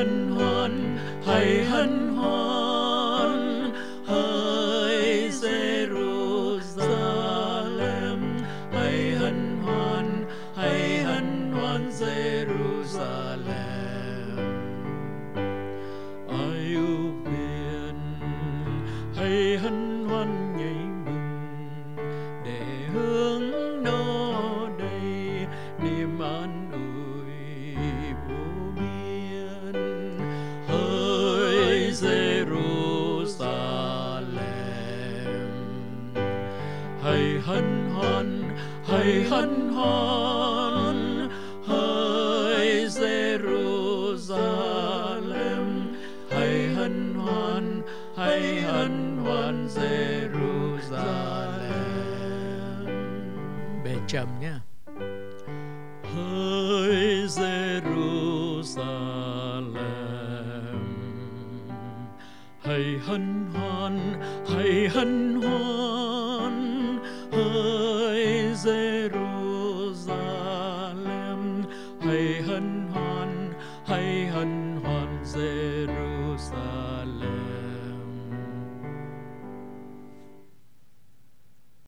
hân hoan, hãy hân hoan, hỡi Jerusalem, hãy hân hoan, hãy hân hoan Jerusalem. Ai ưu phiền, hãy hân hoan nhảy mừng, để hướng nó đầy niềm an ủi vô biên. Hỡi Jerusalem, hãy hân hoan, hãy hân hoan, hỡi Jerusalem, hãy hân hoan, hãy hân hoan Jerusalem. Bè trầm nhá. Hỡi Jerusalem, hãy hân hoan, hãy hân hoan, hỡi Jerusalem, hãy hân hoan, hãy hân hoan Jerusalem.